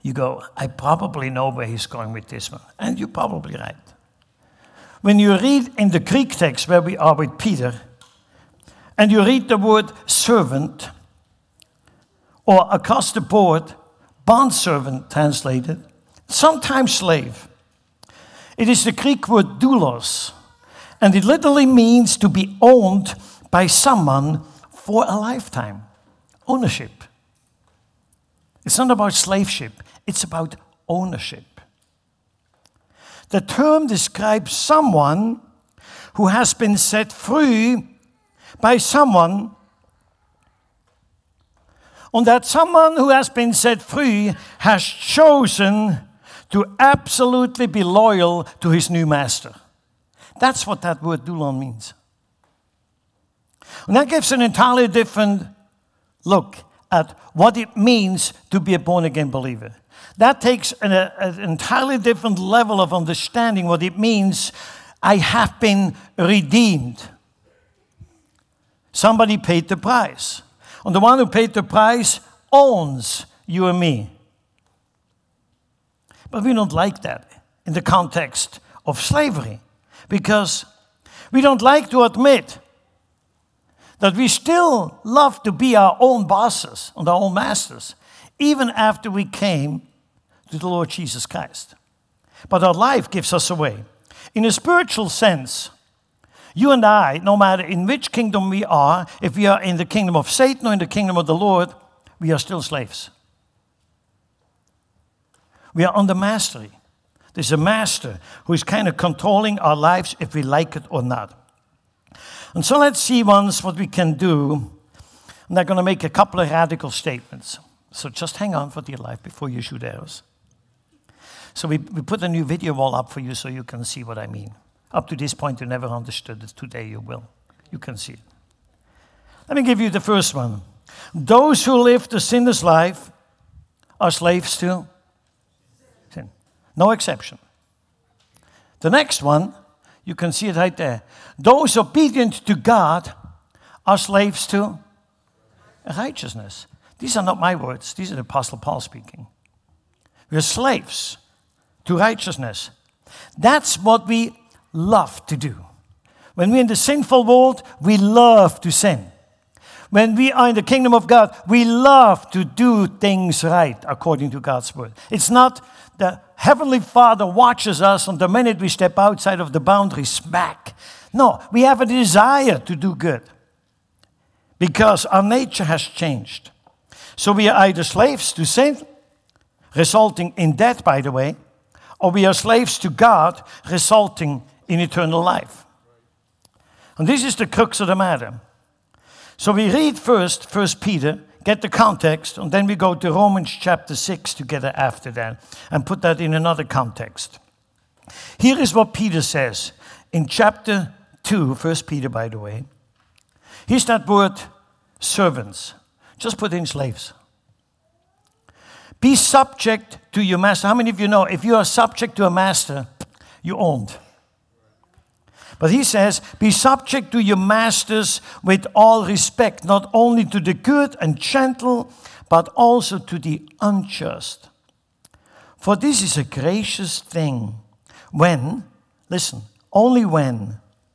You go, I probably know where he's going with this one. And you're probably right. When you read in the Greek text where we are with Peter, and you read the word servant, or across the board, bondservant translated, sometimes slave. It is the Greek word doulos, and it literally means to be owned by someone for a lifetime. Ownership. It's not about slaveship, it's about ownership. The term describes someone who has been set free by someone, and that someone who has been set free has chosen to absolutely be loyal to his new master. That's what that word doulos means. And that gives an entirely different look at what it means to be a born-again believer. That takes an entirely different level of understanding what it means. I have been redeemed. Somebody paid the price. And the one who paid the price owns you and me. But we don't like that in the context of slavery, because we don't like to admit that we still love to be our own bosses and our own masters, even after we came to the Lord Jesus Christ. But our life gives us away. In a spiritual sense, you and I, no matter in which kingdom we are, if we are in the kingdom of Satan or in the kingdom of the Lord, we are still slaves. We are under mastery. There's a master who is kind of controlling our lives if we like it or not. And so let's see once what we can do. And I'm going to make a couple of radical statements. So just hang on for dear life before you shoot arrows. So we put a new video wall up for you so you can see what I mean. Up to this point, you never understood it. Today you will. You can see it. Let me give you the first one. Those who live the sinless life are slaves to sin. No exception. The next one, you can see it right there. Those obedient to God are slaves to righteousness. These are not my words. These are the Apostle Paul speaking. We are slaves to righteousness. That's what we love to do. When we're in the sinful world, we love to sin. When we are in the kingdom of God, we love to do things right according to God's word. It's not the Heavenly Father watches us and the minute we step outside of the boundary, smack. No, we have a desire to do good because our nature has changed. So we are either slaves to sin, resulting in death, by the way, or we are slaves to God, resulting in eternal life. And this is the crux of the matter. So we read first 1 Peter, get the context, and then we go to Romans chapter 6 together after that and put that in another context. Here is what Peter says in chapter 2, 1 Peter, by the way. Here's that word, servants. Just put in slaves. Be subject to your master. How many of you know if you are subject to a master, you're owned? But he says, be subject to your masters with all respect, not only to the good and gentle, but also to the unjust. For this is a gracious thing when, listen, only when,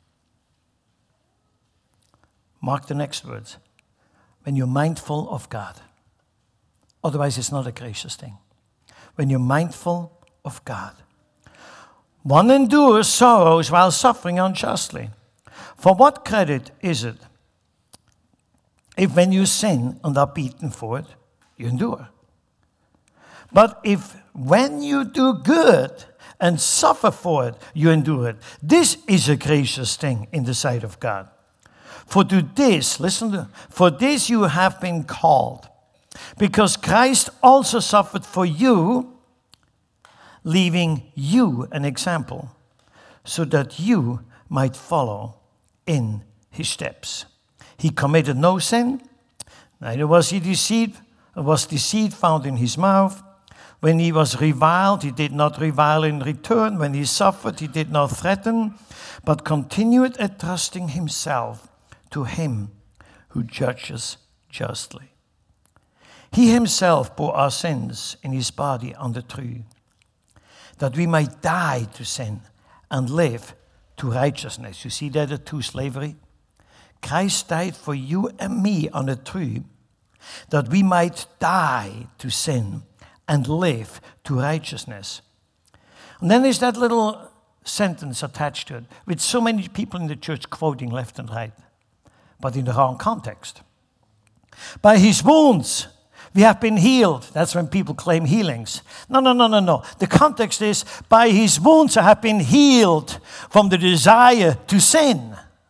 mark the next words, when you're mindful of God. Otherwise, it's not a gracious thing. When you're mindful of God. One endures sorrows while suffering unjustly. For what credit is it if when you sin and are beaten for it, you endure? But if when you do good and suffer for it, you endure it, this is a gracious thing in the sight of God. For to this, for this you have been called, because Christ also suffered for you, leaving you an example, so that you might follow in his steps. He committed no sin, neither was he deceived, was deceit found in his mouth. When he was reviled, he did not revile in return. When he suffered, he did not threaten, but continued entrusting himself to him who judges justly. He himself bore our sins in his body on the tree, that we might die to sin and live to righteousness. You see there the two slavery? Christ died for you and me on a tree, that we might die to sin and live to righteousness. And then there's that little sentence attached to it, with so many people in the church quoting left and right, but in the wrong context. By his wounds, we have been healed. That's when people claim healings. No. The context is, by his wounds I have been healed from the desire to sin.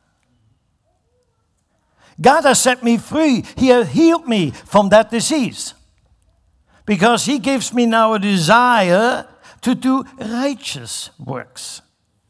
God has set me free. He has healed me from that disease. Because he gives me now a desire to do righteous works.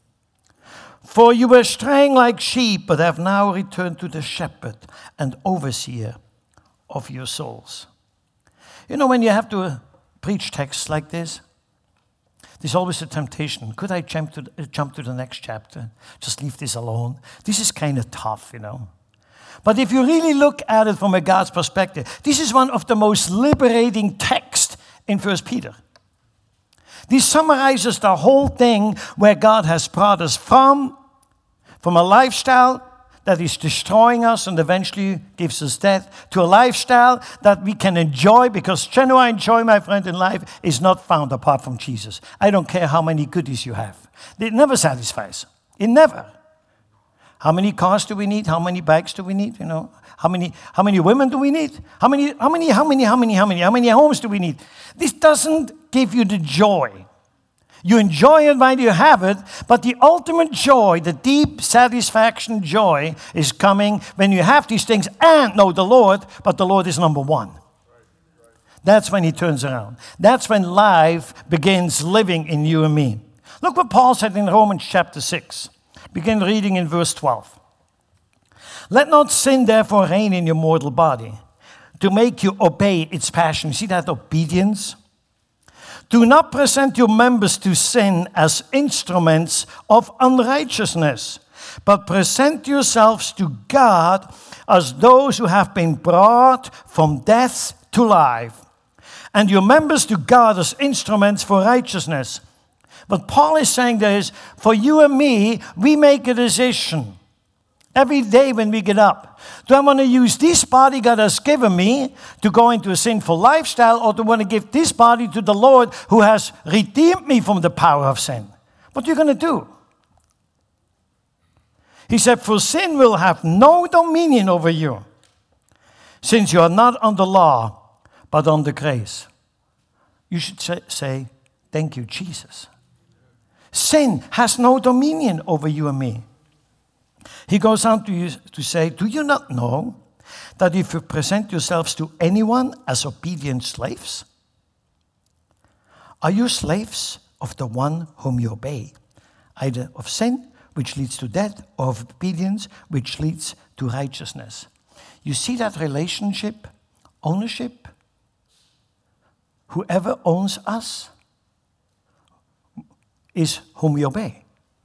For you were straying like sheep, but have now returned to the shepherd and overseer of your souls. You know, when you have to preach texts like this, there's always a temptation. Could I jump to the next chapter? Just leave this alone. This is kind of tough, you know. But if you really look at it from a God's perspective, this is one of the most liberating texts in 1 Peter. This summarizes the whole thing where God has brought us from a lifestyle that is destroying us and eventually gives us death, to a lifestyle that we can enjoy, because genuine joy, my friend, in life is not found apart from Jesus. I don't care how many goodies you have. It never satisfies. It never. How many cars do we need? How many bikes do we need? You know, how many women do we need? How many homes do we need? This doesn't give you the joy. You enjoy it while you have it, but the ultimate joy, the deep satisfaction joy, is coming when you have these things and know the Lord, but the Lord is number one. That's when he turns around. That's when life begins living in you and me. Look what Paul said in Romans chapter 6. Begin reading in verse 12. Let not sin therefore reign in your mortal body, to make you obey its passion. See that obedience? Do not present your members to sin as instruments of unrighteousness, but present yourselves to God as those who have been brought from death to life, and your members to God as instruments for righteousness. What Paul is saying there is, for you and me, we make a decision every day when we get up. Do I want to use this body God has given me to go into a sinful lifestyle, or do I want to give this body to the Lord who has redeemed me from the power of sin? What are you going to do? He said, for sin will have no dominion over you, since you are not under law, but under grace. You should say, thank you, Jesus. Sin has no dominion over you and me. He goes on to say, do you not know that if you present yourselves to anyone as obedient slaves, are you slaves of the one whom you obey, either of sin, which leads to death, or of obedience, which leads to righteousness? You see that relationship, ownership? Whoever owns us is whom we obey.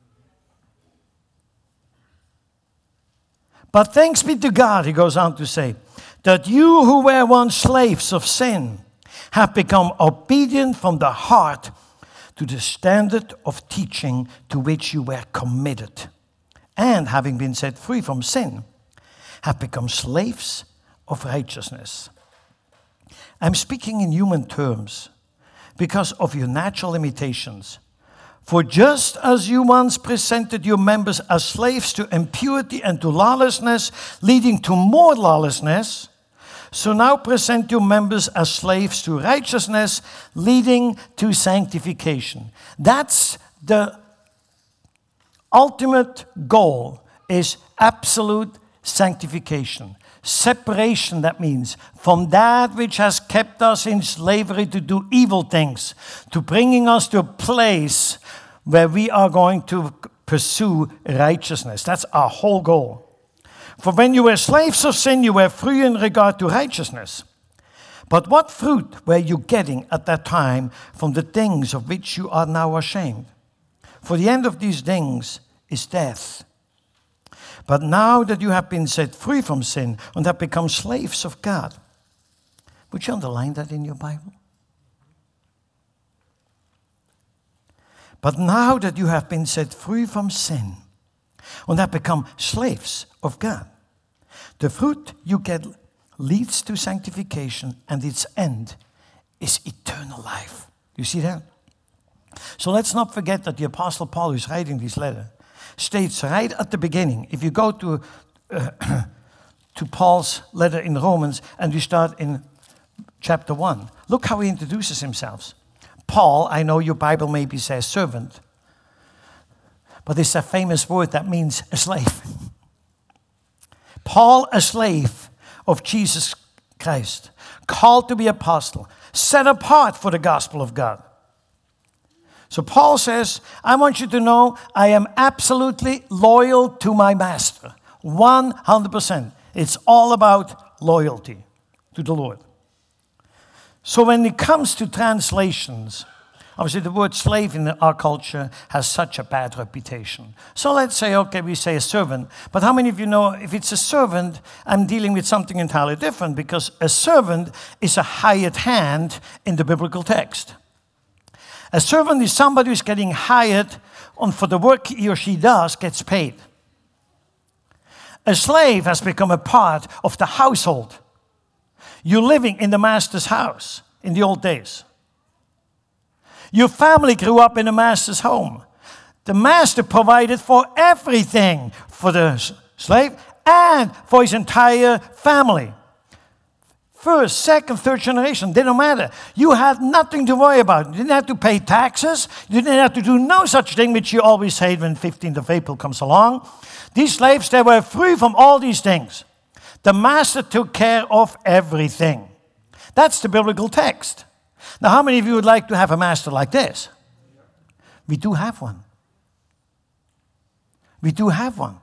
But thanks be to God, he goes on to say, that you who were once slaves of sin have become obedient from the heart to the standard of teaching to which you were committed. And having been set free from sin, have become slaves of righteousness. I'm speaking in human terms because of your natural limitations. For just as you once presented your members as slaves to impurity and to lawlessness, leading to more lawlessness, so now present your members as slaves to righteousness, leading to sanctification. That's the ultimate goal, is absolute sanctification. Separation, that means, from that which has kept us in slavery to do evil things, to bringing us to a place where we are going to pursue righteousness. That's our whole goal. For when you were slaves of sin, you were free in regard to righteousness. But what fruit were you getting at that time from the things of which you are now ashamed? For the end of these things is death. But now that you have been set free from sin and have become slaves of God, Would you underline that in your Bible? But now that you have been set free from sin and have become slaves of God, the fruit you get leads to sanctification, and its end is eternal life. You see that? So let's not forget that the Apostle Paul, who's writing this letter, states right at the beginning, if you go to Paul's letter in Romans and you start in chapter 1, look how he introduces himself. Paul, I know your Bible maybe says servant, but it's a famous word that means a slave. Paul, a slave of Jesus Christ, called to be apostle, set apart for the gospel of God. So Paul says, I want you to know I am absolutely loyal to my master. 100%. It's all about loyalty to the Lord. So when it comes to translations, obviously the word slave in our culture has such a bad reputation. So let's say, okay, we say a servant. But how many of you know if it's a servant, I'm dealing with something entirely different, because a servant is a hired hand in the biblical text. A servant is somebody who's getting hired and for the work he or she does gets paid. A slave has become a part of the household. You're living in the master's house in the old days. Your family grew up in the master's home. The master provided for everything for the slave and for his entire family. First, second, third generation, didn't matter. You had nothing to worry about. You didn't have to pay taxes. You didn't have to do no such thing, which you always hate when 15th of April comes along. These slaves, they were free from all these things. The master took care of everything. That's the biblical text. Now, how many of you would like to have a master like this? We do have one. We do have one.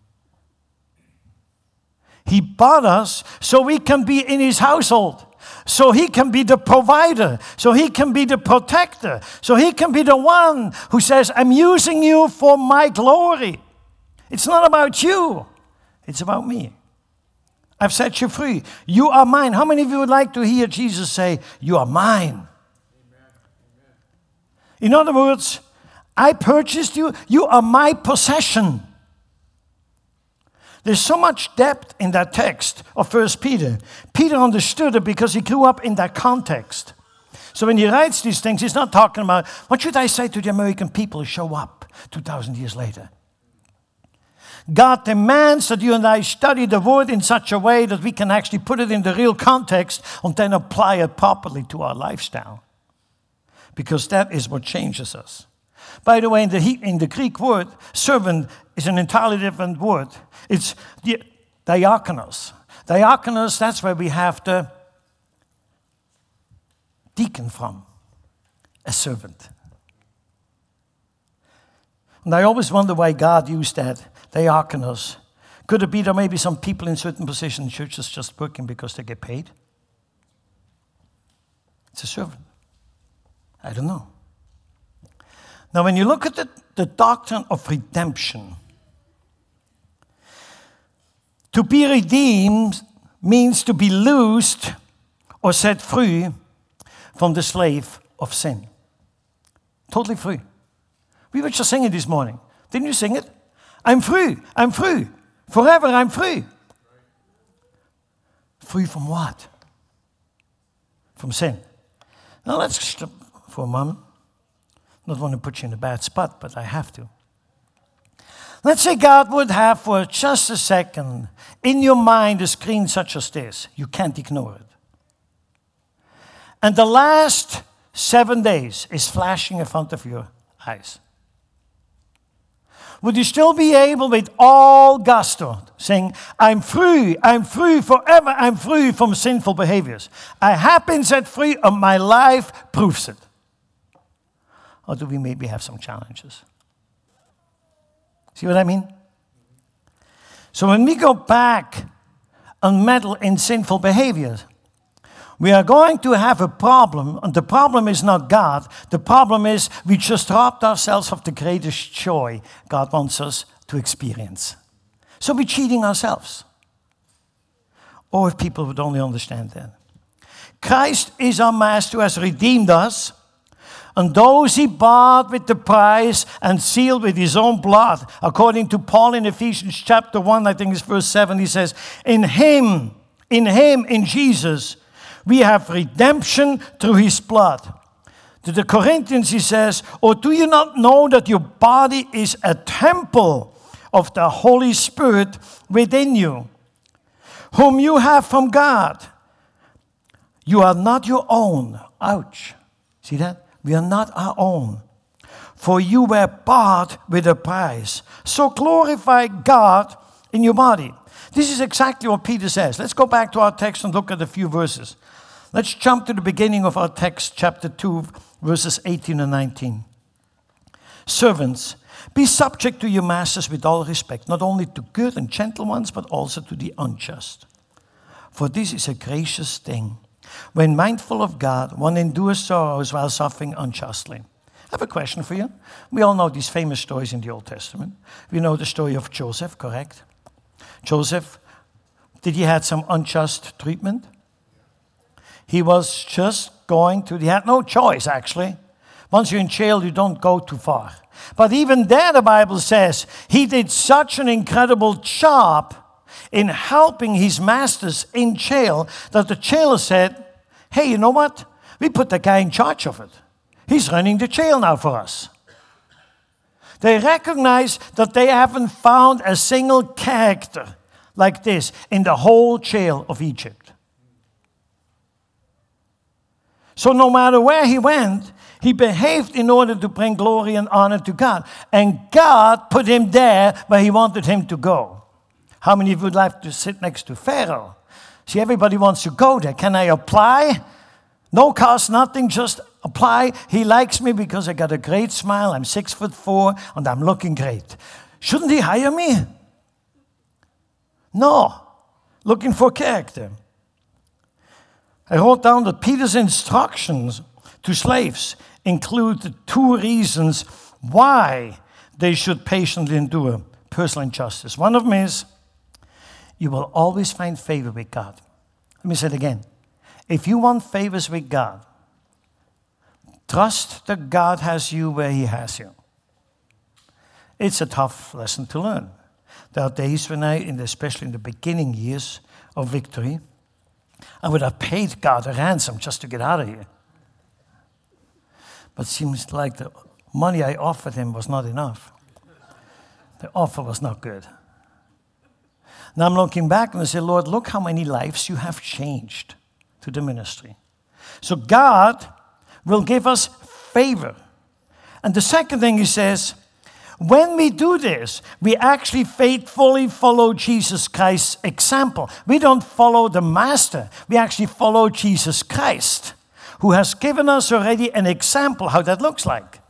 He bought us so we can be in his household. So he can be the provider. So he can be the protector. So he can be the one who says, I'm using you for my glory. It's not about you. It's about me. I've set you free. You are mine. How many of you would like to hear Jesus say, you are mine? Amen. In other words, I purchased you. You are my possession. There's so much depth in that text of 1 Peter. Peter understood it because he grew up in that context. So when he writes these things, he's not talking about, what should I say to the American people who show up 2,000 years later? God demands that you and I study the word in such a way that we can actually put it in the real context and then apply it properly to our lifestyle. Because that is what changes us. By the way, in the Greek word, servant is an entirely different word. It's diakonos. Diakonos, that's where we have the deacon from, a servant. And I always wonder why God used that, diakonos. Could it be there may be some people in certain positions in churches just working because they get paid? It's a servant. I don't know. Now, when you look at the doctrine of redemption, to be redeemed means to be loosed or set free from the slave of sin. Totally free. We were just singing this morning. Didn't you sing it? I'm free. I'm free. Forever I'm free. Free from what? From sin. Now let's stop for a moment. I don't want to put you in a bad spot, but I have to. Let's say God would have for just a second in your mind a screen such as this. You can't ignore it. And the last 7 days is flashing in front of your eyes. Would you still be able with all gusto saying, I'm free forever, I'm free from sinful behaviors. I have been set free and my life proves it. Or do we maybe have some challenges? See what I mean? So when we go back and meddle in sinful behaviors, we are going to have a problem, and the problem is not God. The problem is we just robbed ourselves of the greatest joy God wants us to experience. So we're cheating ourselves. Or if people would only understand that. Christ is our master who has redeemed us. And those he bought with the price and sealed with his own blood. According to Paul in Ephesians chapter 1, I think it's verse 7, he says, in Jesus, we have redemption through his blood. To the Corinthians he says, or do you not know that your body is a temple of the Holy Spirit within you, whom you have from God? You are not your own. Ouch. See that? We are not our own. For you were bought with a price. So glorify God in your body. This is exactly what Peter says. Let's go back to our text and look at a few verses. Let's jump to the beginning of our text, chapter 2, verses 18 and 19. Servants, be subject to your masters with all respect, not only to good and gentle ones, but also to the unjust. For this is a gracious thing. When mindful of God, one endures sorrows while suffering unjustly. I have a question for you. We all know these famous stories in the Old Testament. We know the story of Joseph, correct? Joseph, did he have some unjust treatment? He was just he had no choice, actually. Once you're in jail, you don't go too far. But even there, the Bible says, he did such an incredible job in helping his masters in jail that the jailer said, hey, you know what? We put the guy in charge of it. He's running the jail now for us. They recognize that they haven't found a single character like this in the whole jail of Egypt. So no matter where he went, he behaved in order to bring glory and honor to God. And God put him there where he wanted him to go. How many of you would like to sit next to Pharaoh? See, everybody wants to go there. Can I apply? No cost, nothing, just apply. He likes me because I got a great smile. I'm 6'4", and I'm looking great. Shouldn't he hire me? No. Looking for character. I wrote down that Peter's instructions to slaves include the 2 reasons why they should patiently endure personal injustice. One of them is, you will always find favor with God. Let me say it again. If you want favors with God, trust that God has you where he has you. It's a tough lesson to learn. There are days when especially in the beginning years of victory, I would have paid God a ransom just to get out of here. But it seems like the money I offered him was not enough. The offer was not good. Now I'm looking back and I say, Lord, look how many lives you have changed to the ministry. So God will give us favor. And the second thing he says, when we do this, we actually faithfully follow Jesus Christ's example. We don't follow the master. We actually follow Jesus Christ, who has given us already an example how that looks like.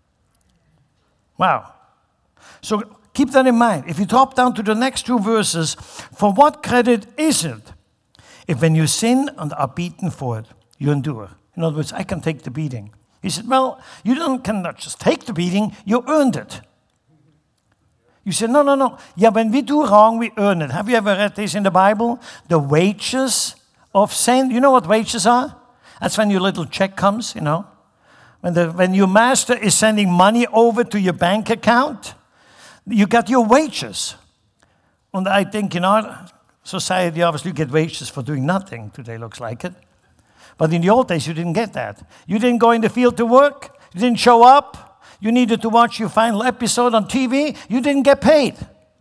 Wow. So keep that in mind. If you drop down to the next 2 verses, for what credit is it if when you sin and are beaten for it, you endure? In other words, I can take the beating. He said, well, cannot just take the beating, you earned it. You say, no. Yeah, when we do wrong, we earn it. Have you ever read this in the Bible? The wages of sin. You know what wages are? That's when your little check comes, you know. When your master is sending money over to your bank account, you got your wages. And I think in our society, obviously, you get wages for doing nothing. Today looks like it. But in the old days, you didn't get that. You didn't go in the field to work. You didn't show up. You needed to watch your final episode on TV. You didn't get paid.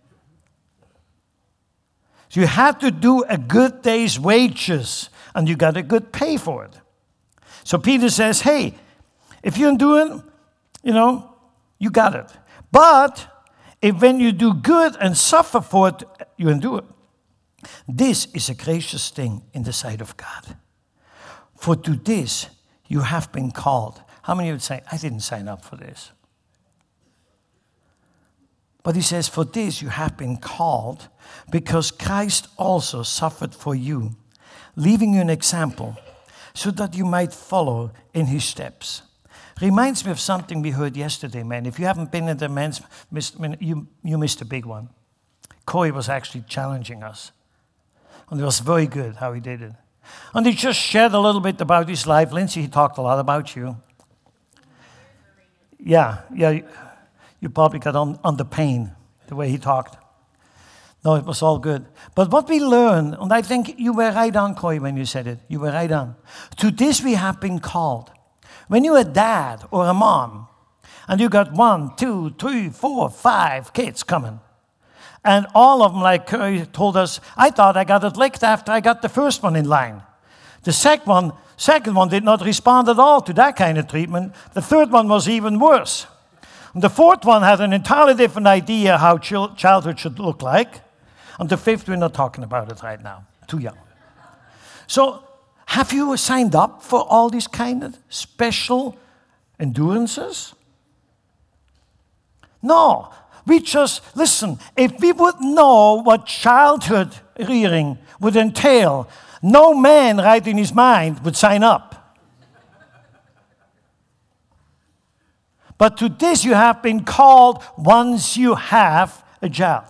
So you had to do a good day's wages, and you got a good pay for it. So Peter says, hey, if you're doing, you got it. But if when you do good and suffer for it, you endure. This is a gracious thing in the sight of God. For to this you have been called. How many would say, I didn't sign up for this? But he says, for this you have been called, because Christ also suffered for you, leaving you an example, so that you might follow in his steps. Reminds me of something we heard yesterday, man. If you haven't been in the men's, you missed a big one. Corey was actually challenging us. And it was very good how he did it. And he just shared a little bit about his life. Lindsay, he talked a lot about you. Yeah, you probably got on the pain, the way he talked. No, it was all good. But what we learned, and I think you were right on, Coy, when you said it. You were right on. To this we have been called. When you're a dad or a mom, and you got 1, 2, 3, 4, 5 kids coming, and all of them, like Coy told us, I thought I got it licked after I got the first one in line. The second one did not respond at all to that kind of treatment. The third one was even worse. And the fourth one had an entirely different idea how childhood should look like. And the fifth, we're not talking about it right now. Too young. So, have you signed up for all these kind of special endurances? No. We just, listen, if we would know what childhood rearing would entail, no man right in his mind would sign up. But to this you have been called once you have a child.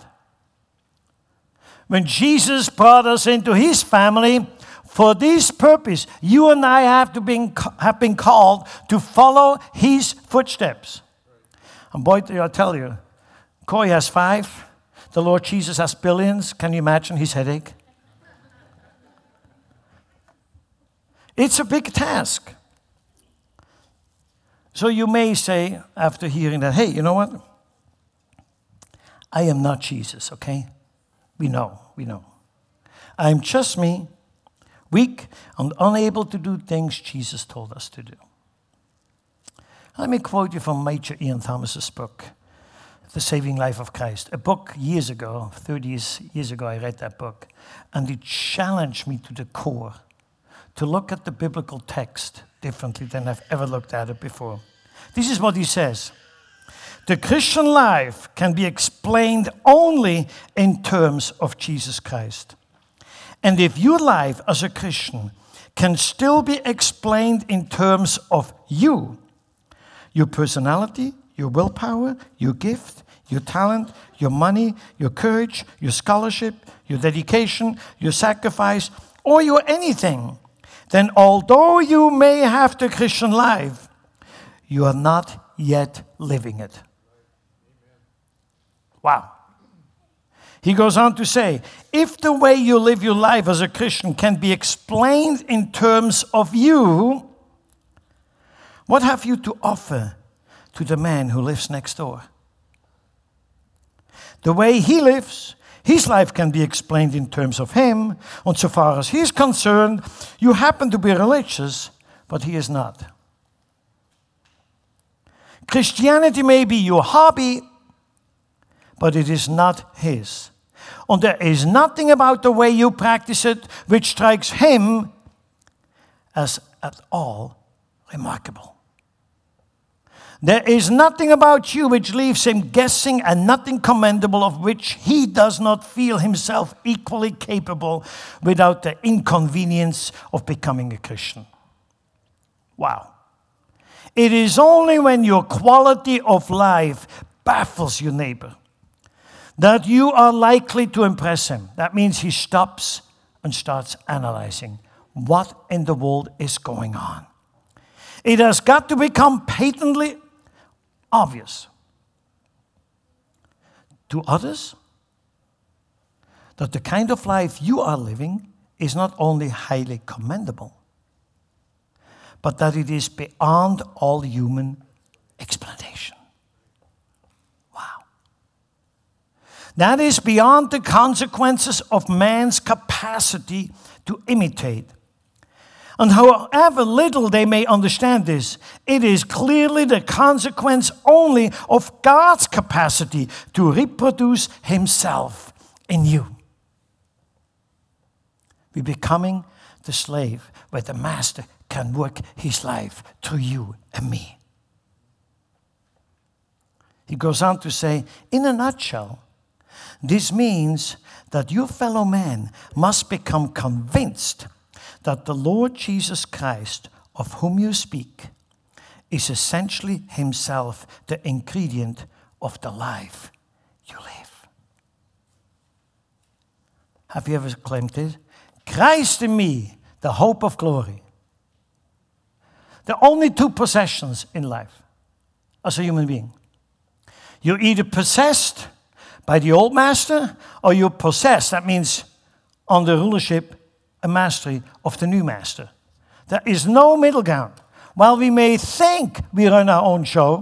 When Jesus brought us into his family, for this purpose, you and I have been called to follow his footsteps. And boy, I tell you, Coy has 5. The Lord Jesus has billions. Can you imagine his headache? It's a big task. So you may say, after hearing that, hey, you know what? I am not Jesus, okay? We know. I'm just me, weak and unable to do things Jesus told us to do. Let me quote you from Major Ian Thomas's book, The Saving Life of Christ. A book years ago, 30 years ago, I read that book, and it challenged me to the core to look at the biblical text differently than I've ever looked at it before. This is what he says. The Christian life can be explained only in terms of Jesus Christ. And if your life as a Christian can still be explained in terms of you, your personality, your willpower, your gift, your talent, your money, your courage, your scholarship, your dedication, your sacrifice, or your anything, then although you may have the Christian life, you are not yet living it. Wow. He goes on to say, if the way you live your life as a Christian can be explained in terms of you, what have you to offer to the man who lives next door? The way he lives, his life can be explained in terms of him. And so far as he's concerned, you happen to be religious, but he is not. Christianity may be your hobby, but it is not his. And there is nothing about the way you practice it which strikes him as at all remarkable. There is nothing about you which leaves him guessing, and nothing commendable of which he does not feel himself equally capable without the inconvenience of becoming a Christian. Wow. It is only when your quality of life baffles your neighbor that you are likely to impress him. That means he stops and starts analyzing what in the world is going on. It has got to become patently obvious to others that the kind of life you are living is not only highly commendable, but that it is beyond all human explanation. Wow. That is beyond the consequences of man's capacity to imitate. And however little they may understand this, it is clearly the consequence only of God's capacity to reproduce himself in you. We're becoming the slave where the master can work his life through you and me. He goes on to say, in a nutshell, this means that your fellow man must become convinced that the Lord Jesus Christ, of whom you speak, is essentially himself the ingredient of the life you live. Have you ever claimed it? Christ in me, the hope of glory. There are only two possessions in life as a human being. You're either possessed by the old master, or you're possessed, that means under rulership and mastery of the new master. There is no middle ground. While we may think we run our own show,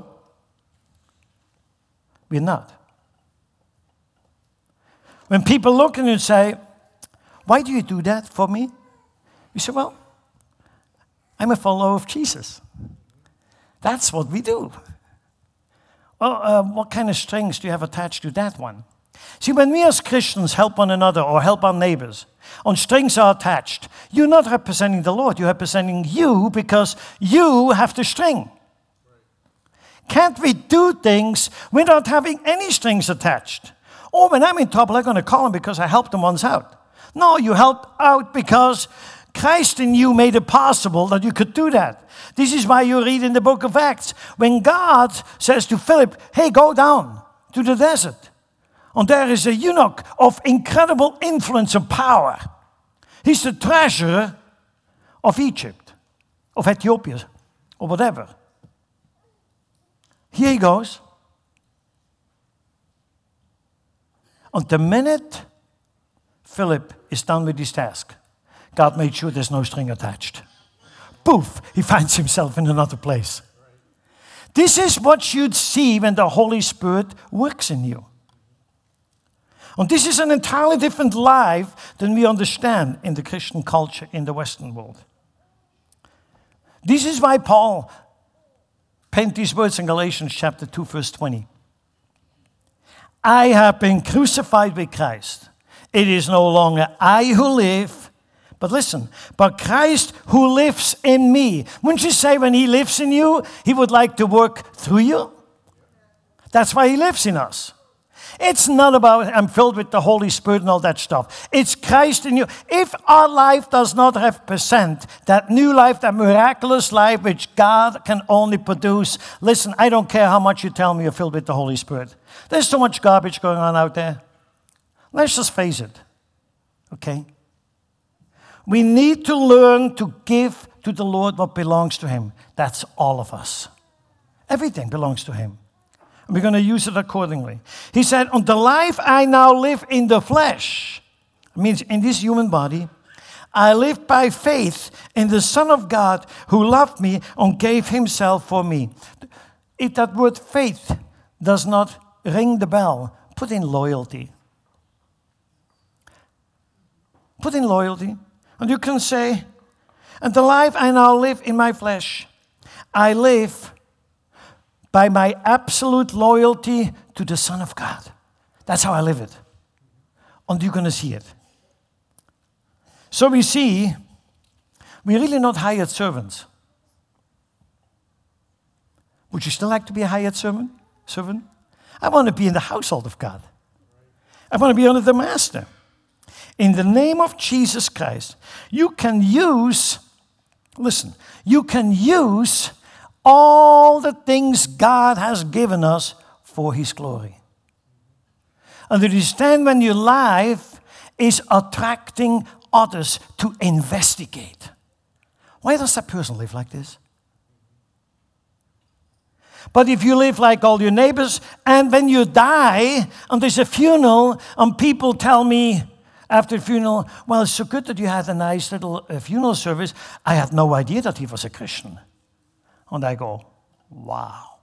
we're not. When people look at you and say, why do you do that for me? You say, well, I'm a follower of Jesus. That's what we do. Well, what kind of strings do you have attached to that one? See, when we as Christians help one another or help our neighbors, and strings are attached, you're not representing the Lord. You're representing you because you have the string. Can't we do things without having any strings attached? Oh, when I'm in trouble, I'm going to call him because I helped him once out. No, you helped out because Christ in you made it possible that you could do that. This is why you read in the book of Acts, when God says to Philip, hey, go down to the desert. And there is a eunuch of incredible influence and power. He's the treasurer of Egypt, of Ethiopia, or whatever. Here he goes. And the minute Philip is done with his task, God made sure there's no string attached. Poof, he finds himself in another place. This is what you'd see when the Holy Spirit works in you. And this is an entirely different life than we understand in the Christian culture in the Western world. This is why Paul penned these words in Galatians chapter 2, verse 20. I have been crucified with Christ. It is no longer I who live, but listen, but Christ who lives in me. Wouldn't you say when he lives in you, he would like to work through you? That's why he lives in us. It's not about I'm filled with the Holy Spirit and all that stuff. It's Christ in you. If our life does not represent that new life, that miraculous life which God can only produce, listen, I don't care how much you tell me you're filled with the Holy Spirit. There's so much garbage going on out there. Let's just face it, okay? We need to learn to give to the Lord what belongs to him. That's all of us. Everything belongs to him. And we're going to use it accordingly. He said, on the life I now live in the flesh, it means in this human body, I live by faith in the Son of God who loved me and gave himself for me. If that word faith does not ring the bell, put in loyalty. Put in loyalty. And you can say, and the life I now live in my flesh, I live by my absolute loyalty to the Son of God. That's how I live it. And you're going to see it. So we see, we're really not hired servants. Would you still like to be a hired servant? I want to be in the household of God. I want to be under the master. In the name of Jesus Christ, you can use all the things God has given us for his glory. And to understand when your life is attracting others to investigate. Why does that person live like this? But if you live like all your neighbors, and when you die, and there's a funeral, and people tell me after the funeral, well, it's so good that you had a nice little funeral service. I had no idea that he was a Christian. And I go, wow.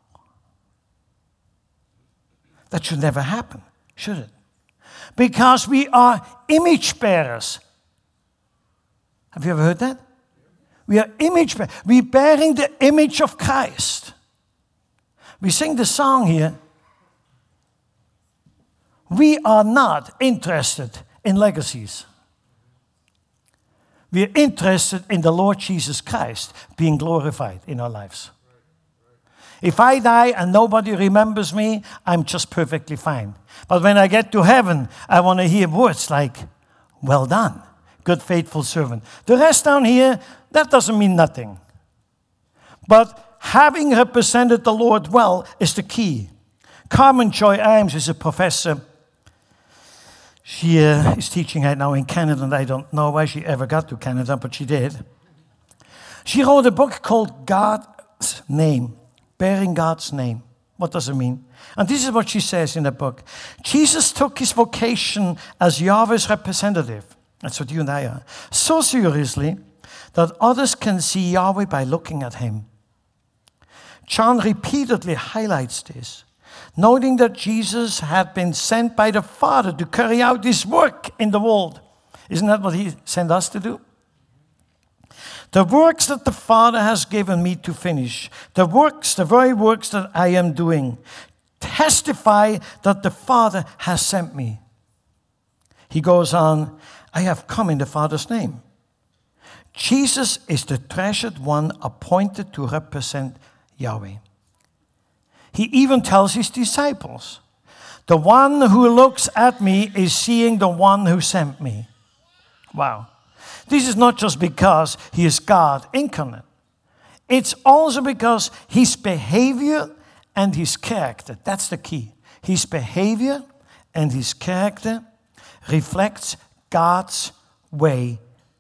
That should never happen, should it? Because we are image bearers. Have you ever heard that? We are image bearers. We're bearing the image of Christ. We sing the song here. We are not interested in legacies. We are interested in the Lord Jesus Christ being glorified in our lives. If I die and nobody remembers me, I'm just perfectly fine. But when I get to heaven, I want to hear words like, well done, good faithful servant. The rest down here, that doesn't mean nothing. But having represented the Lord well is the key. Carmen Joy Imes is a professor She is teaching right now in Canada, and I don't know why she ever got to Canada, but she did. She wrote a book called God's Name, Bearing God's Name. What does it mean? And this is what she says in the book. Jesus took his vocation as Yahweh's representative. That's what you and I are. So seriously that others can see Yahweh by looking at him. John repeatedly highlights this, noting that Jesus had been sent by the Father to carry out this work in the world. Isn't that what he sent us to do? The works that the Father has given me to finish, the very works that I am doing, testify that the Father has sent me. He goes on, I have come in the Father's name. Jesus is the treasured one appointed to represent Yahweh. He even tells his disciples, the one who looks at me is seeing the one who sent me. Wow. This is not just because he is God incarnate. It's also because his behavior and his character, that's the key. His behavior and his character reflects God's way.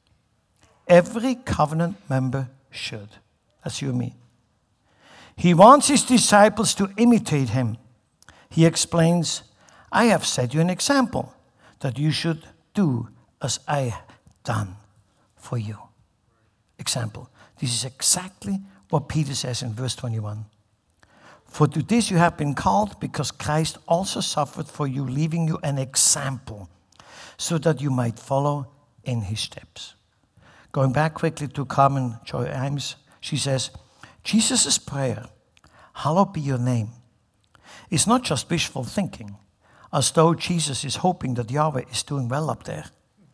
Every covenant member should. That's you and me. He wants his disciples to imitate him. He explains, I have set you an example that you should do as I have done for you. Example. This is exactly what Peter says in verse 21. For to this you have been called, because Christ also suffered for you, leaving you an example, so that you might follow in his steps. Going back quickly to Carmen Joy Imes, she says, Jesus' prayer, hallowed be your name, is not just wishful thinking, as though Jesus is hoping that Yahweh is doing well up there.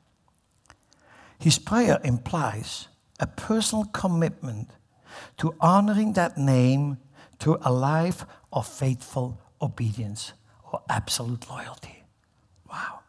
His prayer implies a personal commitment to honoring that name through a life of faithful obedience or absolute loyalty. Wow.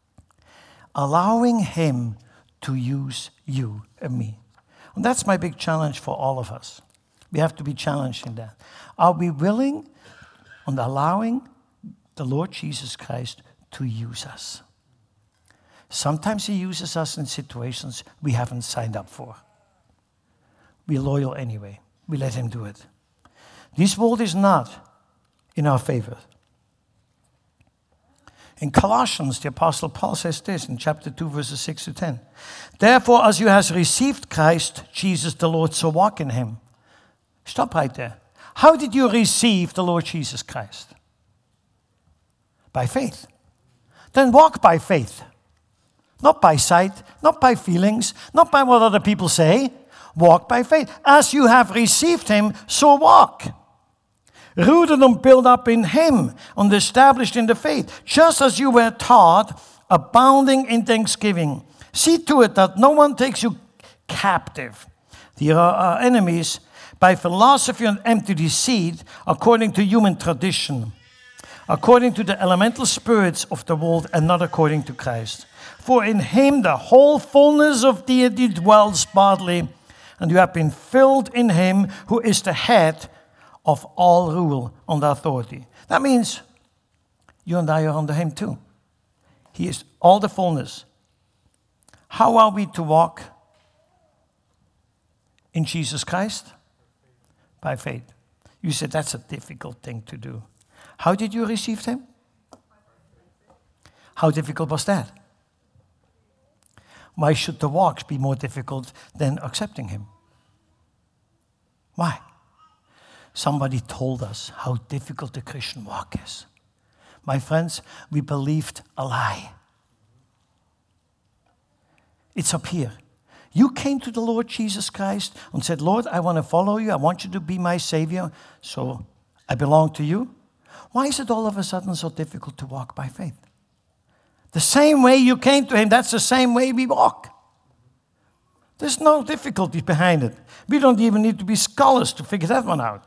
Allowing him to use you and me. And that's my big challenge for all of us. We have to be challenged in that. Are we willing and allowing the Lord Jesus Christ to use us? Sometimes he uses us in situations we haven't signed up for. We're loyal anyway. We let him do it. This world is not in our favor. In Colossians, the Apostle Paul says this in chapter 2, verses 6 to 10. Therefore, as you have received Christ, Jesus the Lord, so walk in him. Stop right there. How did you receive the Lord Jesus Christ? By faith. Then walk by faith. Not by sight, not by feelings, not by what other people say. Walk by faith. As you have received him, so walk. Rooted and built up in him and established in the faith, just as you were taught, abounding in thanksgiving. See to it that no one takes you captive. Here are our enemies by philosophy and empty deceit, according to human tradition, according to the elemental spirits of the world, and not according to Christ. For in him the whole fullness of deity dwells bodily, and you have been filled in him who is the head of all rule and authority. That means you and I are under him too. He is all the fullness. How are we to walk in Jesus Christ? By faith. You said that's a difficult thing to do. How did you receive him? How difficult was that? Why should the walks be more difficult than accepting him? Why? Somebody told us how difficult the Christian walk is. My friends, we believed a lie. It's up here. You came to the Lord Jesus Christ and said, Lord, I want to follow you. I want you to be my Savior. So I belong to you. Why is it all of a sudden so difficult to walk by faith? The same way you came to him, that's the same way we walk. There's no difficulty behind it. We don't even need to be scholars to figure that one out.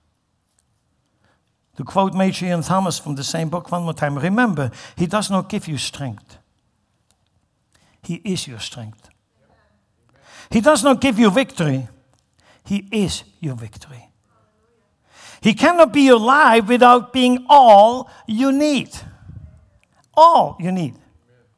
To quote Major Ian Thomas from the same book one more time, remember, he does not give you strength. He is your strength. He does not give you victory. He is your victory. He cannot be your life without being all you need. All you need.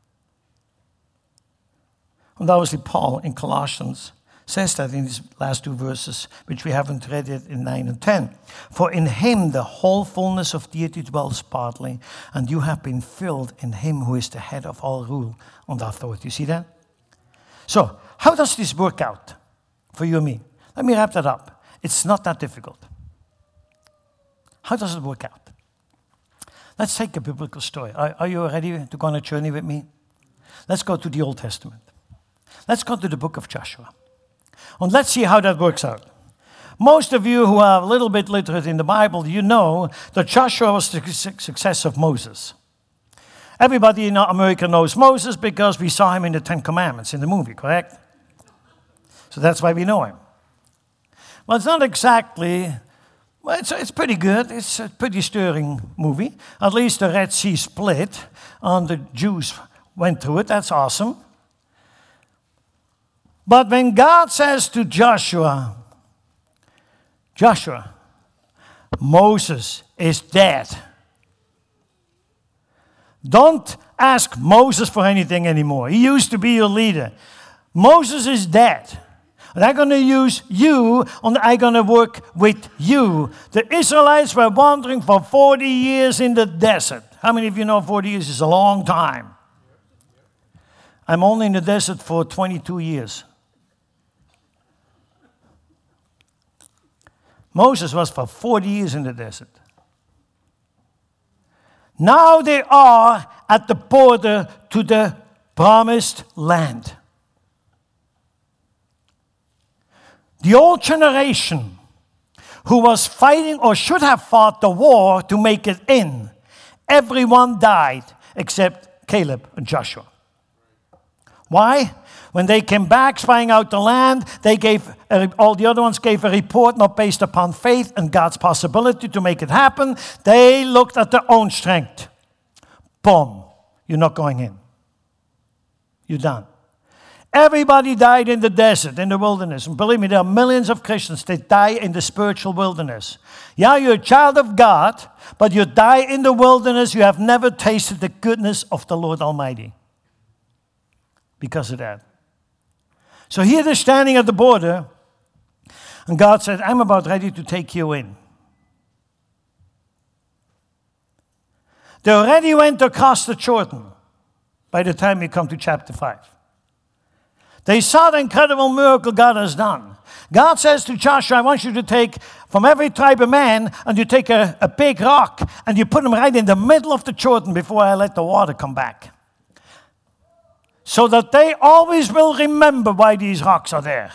And obviously Paul in Colossians says that in his last two verses, which we haven't read yet in 9 and 10. For in him the whole fullness of deity dwells bodily, and you have been filled in him who is the head of all rule and authority. You see that? So, how does this work out for you and me? Let me wrap that up. It's not that difficult. How does it work out? Let's take a biblical story. Are you ready to go on a journey with me? Let's go to the Old Testament. Let's go to the book of Joshua. And let's see how that works out. Most of you who are a little bit literate in the Bible, you know that Joshua was the successor of Moses. Everybody in America knows Moses because we saw him in the Ten Commandments in the movie, correct? So that's why we know him. Well, it's not exactly, well, it's pretty good. It's a pretty stirring movie. At least the Red Sea split and the Jews went through it. That's awesome. But when God says to Joshua, Joshua, Moses is dead. Don't ask Moses for anything anymore. He used to be your leader. Moses is dead. And I'm going to use you, and I'm going to work with you. The Israelites were wandering for 40 years in the desert. How many of you know 40 years is a long time? I'm only in the desert for 22 years. Moses was for 40 years in the desert. Now they are at the border to the promised land. The old generation who was fighting or should have fought the war to make it in, everyone died except Caleb and Joshua. Why? When they came back spying out the land, all the other ones gave a report not based upon faith and God's possibility to make it happen. They looked at their own strength. Boom. You're not going in. You're done. Everybody died in the desert, in the wilderness. And believe me, there are millions of Christians that die in the spiritual wilderness. Yeah, you're a child of God, but you die in the wilderness. You have never tasted the goodness of the Lord Almighty because of that. So here they're standing at the border, and God said, I'm about ready to take you in. They already went across the Jordan by the time we come to chapter 5. They saw the incredible miracle God has done. God says to Joshua, I want you to take from every tribe of man, and you take a big rock, and you put them right in the middle of the Jordan before I let the water come back. So that they always will remember why these rocks are there.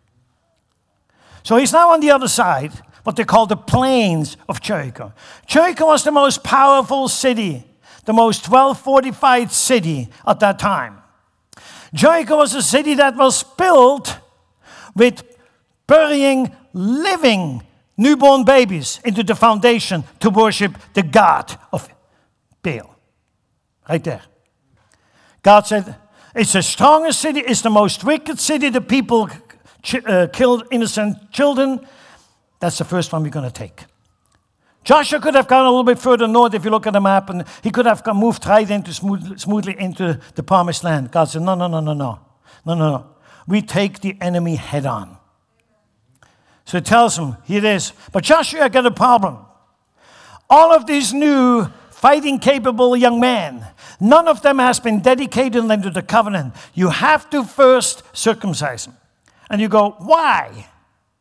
So he's now on the other side, what they call the plains of Jericho. Jericho was the most powerful city, the most well-fortified city at that time. Jericho was a city that was built with burying living newborn babies into the foundation to worship the god of Baal. Right there. God said, it's the strongest city, it's the most wicked city. The people killed innocent children. That's the first one we're going to take. Joshua could have gone a little bit further north if you look at the map, and he could have moved right into smoothly into the promised land. God said, no. We take the enemy head on. So he tells him, here it is. But Joshua, I got a problem. All of these new fighting-capable young men, none of them has been dedicated into the covenant. You have to first circumcise them. And you go, why?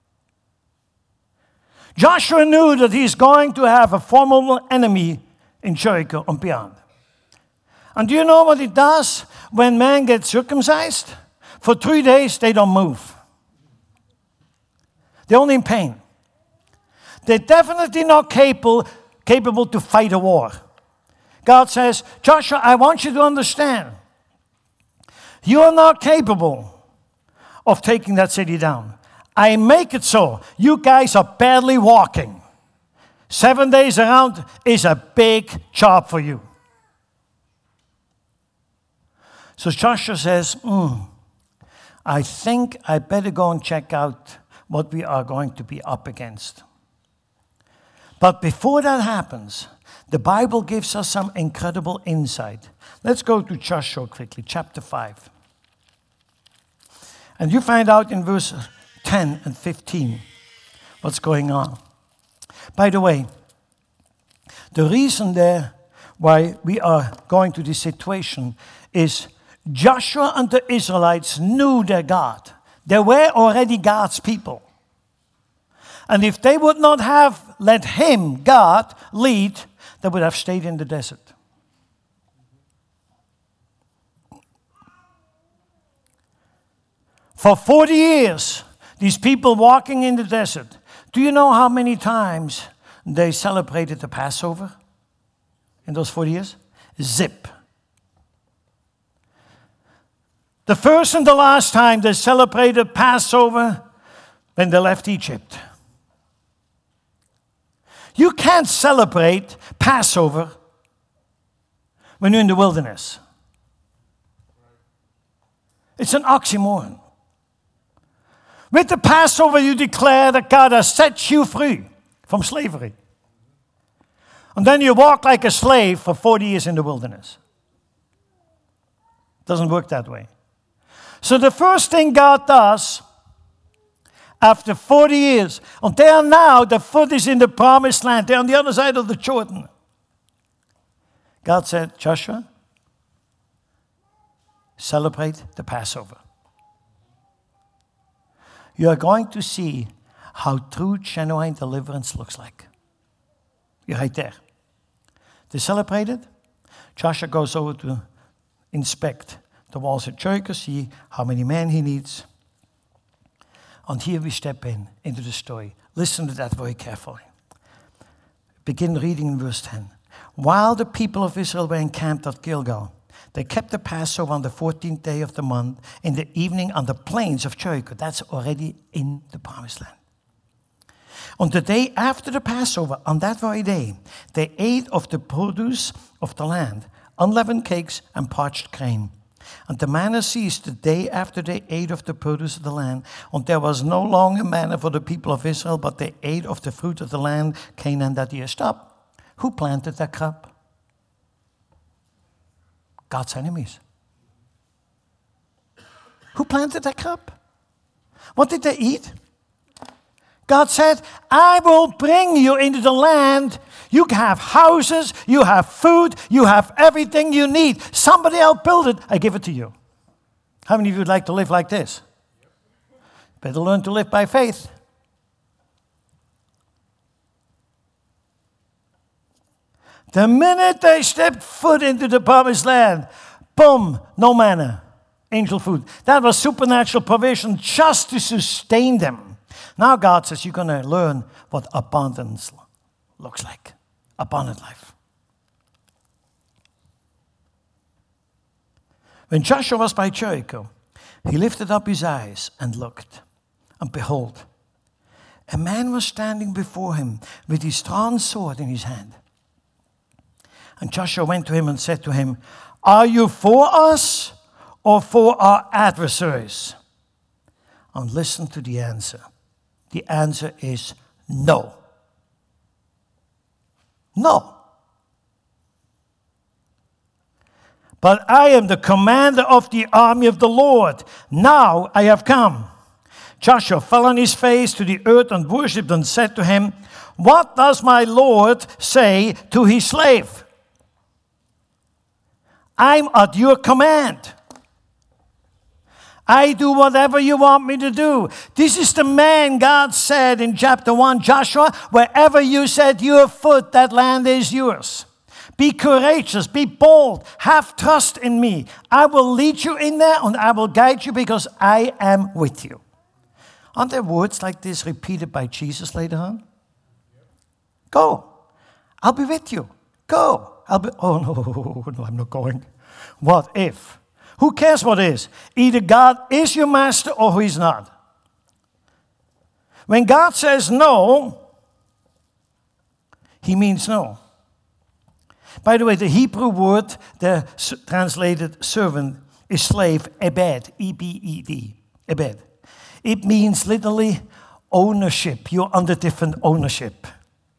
Joshua knew that he's going to have a formidable enemy in Jericho and beyond. And do you know what it does when men get circumcised? For 3 days, they don't move. They're only in pain. They're definitely not capable to fight a war. God says, Joshua, I want you to understand, you are not capable of taking that city down. I make it so. You guys are barely walking. 7 days around is a big job for you. So Joshua says, I think I better go and check out what we are going to be up against. But before that happens, the Bible gives us some incredible insight. Let's go to Joshua quickly, chapter 5. And you find out in verse 10 and 15 what's going on. By the way, the reason there why we are going to this situation is Joshua and the Israelites knew their God. They were already God's people. And if they would not have let him, God, lead, they would have stayed in the desert. For 40 years, these people walking in the desert, do you know how many times they celebrated the Passover in those 40 years? Zip. The first and the last time they celebrated Passover when they left Egypt. You can't celebrate Passover when you're in the wilderness. It's an oxymoron. With the Passover, you declare that God has set you free from slavery. And then you walk like a slave for 40 years in the wilderness. It doesn't work that way. So the first thing God does, after 40 years, and they are now, the foot is in the promised land. They're on the other side of the Jordan. God said, Joshua, celebrate the Passover. You are going to see how true, genuine deliverance looks like. You're right there. They celebrated. Joshua goes over to inspect the walls of Jericho, see how many men he needs. And here we step into the story. Listen to that very carefully. Begin reading in verse 10. While the people of Israel were encamped at Gilgal, they kept the Passover on the 14th day of the month in the evening on the plains of Jericho. That's already in the promised land. On the day after the Passover, on that very day, they ate of the produce of the land, unleavened cakes and parched grain. And the manna ceased the day after they ate of the produce of the land. And there was no longer manna for the people of Israel, but they ate of the fruit of the land, Canaan, that year. Stop. Who planted that crop? God's enemies. Who planted that crop? What did they eat? God said, I will bring you into the land. You have houses, you have food, you have everything you need. Somebody else built it, I give it to you. How many of you would like to live like this? Better learn to live by faith. The minute they stepped foot into the promised land, boom, no manna, angel food. That was supernatural provision just to sustain them. Now God says you're going to learn what abundance looks like. Abundant life. When Joshua was by Jericho, he lifted up his eyes and looked. And behold, a man was standing before him with his drawn sword in his hand. And Joshua went to him and said to him, Are you for us or for our adversaries? And listen to the answer. The answer is no. No. But I am the commander of the army of the Lord. Now I have come. Joshua fell on his face to the earth and worshipped and said to him, What does my Lord say to his slave? I'm at your command. I do whatever you want me to do. This is the man God said in chapter 1, Joshua, wherever you set your foot, that land is yours. Be courageous, be bold, have trust in me. I will lead you in there and I will guide you because I am with you. Aren't there words like this repeated by Jesus later on? Go. I'll be with you. Go. Oh, no, I'm not going. What if? Who cares what is? Either God is your master or he's not. When God says no, he means no. By the way, the Hebrew word, the translated servant, is slave, ebed, E-B-E-D, ebed. It means literally ownership. You're under different ownership.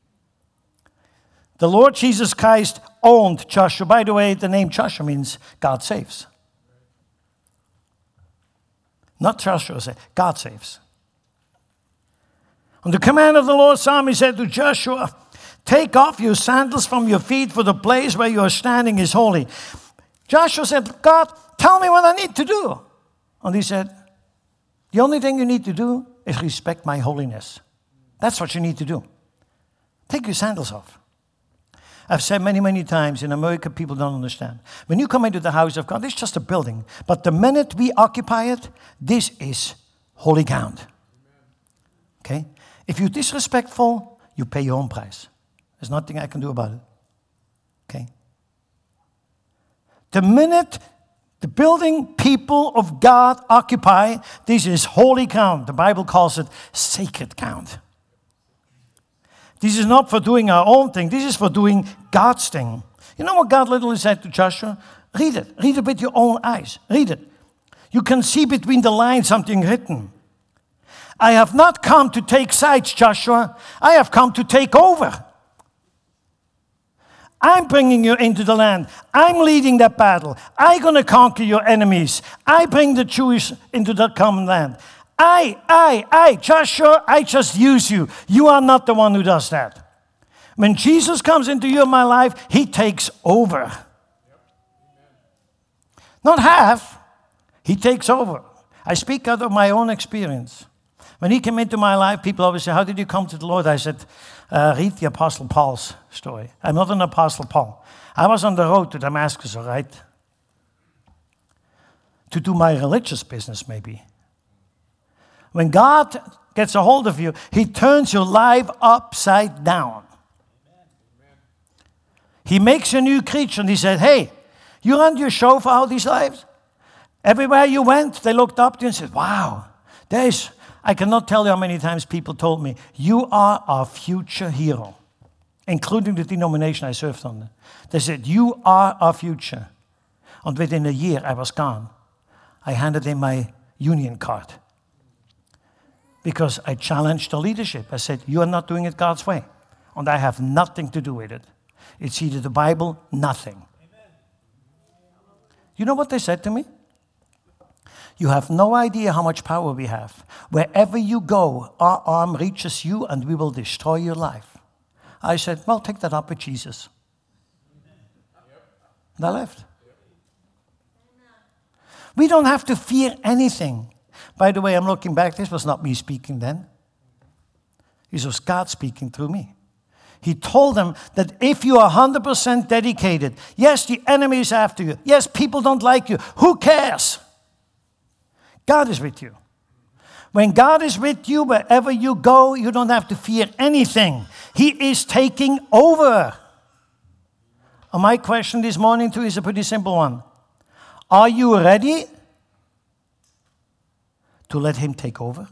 The Lord Jesus Christ owned Joshua. By the way, the name Joshua means God saves. Not Joshua saves, God saves. On the command of the Lord's army, he said to Joshua, take off your sandals from your feet, for the place where you are standing is holy. Joshua said, God, tell me what I need to do. And he said, the only thing you need to do is respect my holiness. That's what you need to do. Take your sandals off. I've said many, many times, in America, people don't understand. When you come into the house of God, it's just a building. But the minute we occupy it, this is holy ground. Okay? If you're disrespectful, you pay your own price. There's nothing I can do about it. Okay? The minute the building people of God occupy, this is holy ground. The Bible calls it sacred ground. This is not for doing our own thing. This is for doing God's thing. You know what God literally said to Joshua? Read it. Read it with your own eyes. Read it. You can see between the lines something written. I have not come to take sides, Joshua. I have come to take over. I'm bringing you into the land. I'm leading that battle. I'm going to conquer your enemies. I bring the Jews into the common land. Joshua, I just use you. You are not the one who does that. When Jesus comes into you and my life, he takes over. Not half. He takes over. I speak out of my own experience. When he came into my life, people always say, how did you come to the Lord? I said, read the Apostle Paul's story. I'm not an Apostle Paul. I was on the road to Damascus, all right? To do my religious business, maybe. When God gets a hold of you, he turns your life upside down. He makes you a new creature, and he said, hey, you run your show for all these lives? Everywhere you went, they looked up to you and said, wow, I cannot tell you how many times people told me, you are our future hero, including the denomination I served under. They said, you are our future. And within a year, I was gone. I handed in my union card because I challenged the leadership. I said, you are not doing it God's way, and I have nothing to do with it. It's either the Bible, nothing. You know what they said to me? You have no idea how much power we have. Wherever you go, our arm reaches you and we will destroy your life. I said, well, take that up with Jesus. And I left. We don't have to fear anything. By the way, I'm looking back. This was not me speaking then. This was God speaking through me. He told them that if you are 100% dedicated, yes, the enemy is after you. Yes, people don't like you. Who cares? God is with you. When God is with you, wherever you go, you don't have to fear anything. He is taking over. And my question this morning too is a pretty simple one. Are you ready to let him take over?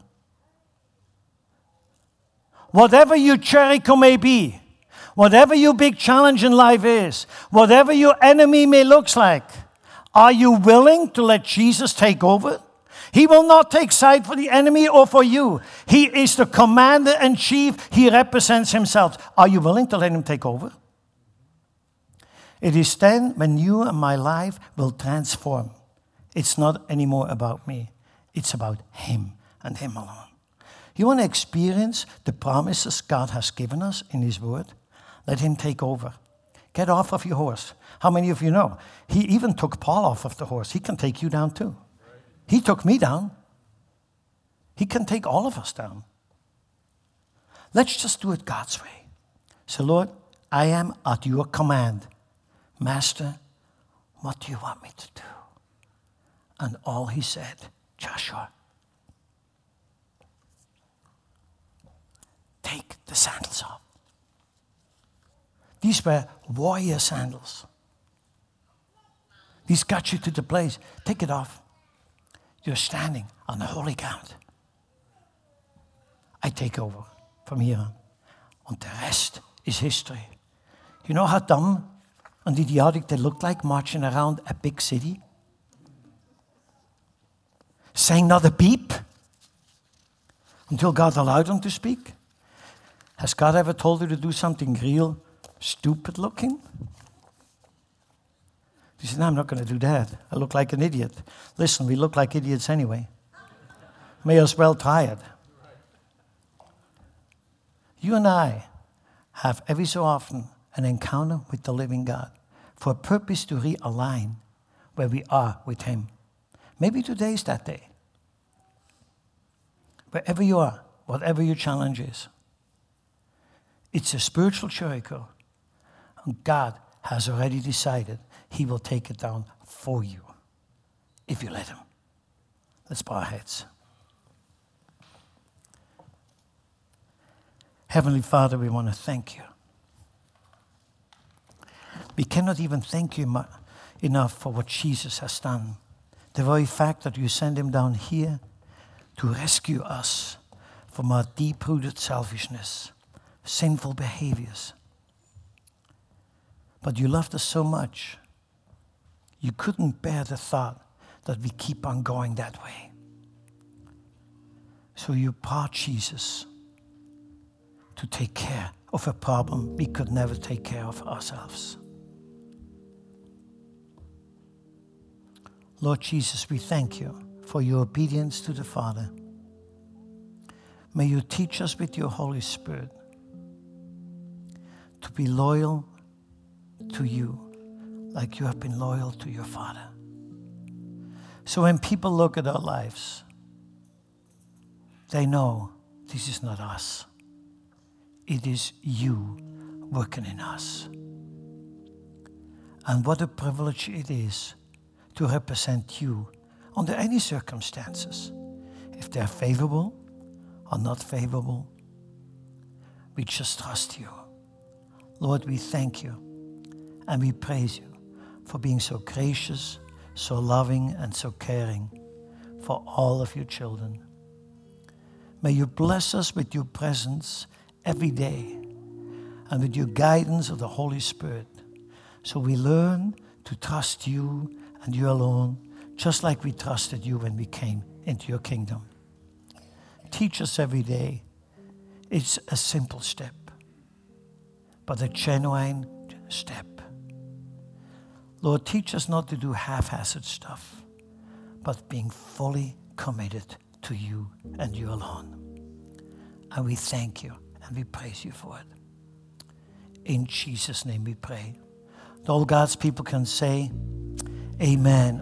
Whatever your Jericho may be, whatever your big challenge in life is, whatever your enemy may look like, are you willing to let Jesus take over? He will not take side for the enemy or for you. He is the commander-in-chief. He represents himself. Are you willing to let him take over? It is then when you and my life will transform. It's not anymore about me. It's about him and him alone. You want to experience the promises God has given us in his word? Let him take over. Get off of your horse. How many of you know? He even took Paul off of the horse. He can take you down too. He took me down. He can take all of us down. Let's just do it God's way. So, Lord, I am at your command. Master, what do you want me to do? And all he said, Joshua, take the sandals off. These were warrior sandals. These got you to the place. Take it off. You're standing on the holy ground. I take over from here on. And the rest is history. You know how dumb and idiotic they looked like marching around a big city? Saying not a beep until God allowed them to speak. Has God ever told you to do something real stupid looking? He said, no, I'm not going to do that. I look like an idiot. Listen, we look like idiots anyway. May as well try it. You and I have every so often an encounter with the living God for a purpose to realign where we are with Him. Maybe today is that day. Wherever you are, whatever your challenge is, it's a spiritual Jericho. And God has already decided He will take it down for you if you let Him. Let's bow our heads. Heavenly Father, we want to thank you. We cannot even thank you enough for what Jesus has done. The very fact that you sent Him down here to rescue us from our deep-rooted selfishness, sinful behaviors. But you loved us so much, you couldn't bear the thought that we keep on going that way. So you brought Jesus to take care of a problem we could never take care of ourselves. Lord Jesus, we thank you for your obedience to the Father. May you teach us with your Holy Spirit to be loyal to you like you have been loyal to your Father. So when people look at our lives, they know this is not us. It is you working in us. And what a privilege it is to represent you under any circumstances. If they're favorable or not favorable, we just trust you. Lord, we thank you and we praise you for being so gracious, so loving, and so caring for all of your children. May you bless us with your presence every day and with your guidance of the Holy Spirit, so we learn to trust you and you alone, just like we trusted you when we came into your kingdom. Teach us every day. It's a simple step, but a genuine step. Lord, teach us not to do half-assed stuff, but being fully committed to you and you alone. And we thank you and we praise you for it. In Jesus' name we pray. All God's people can say, amen.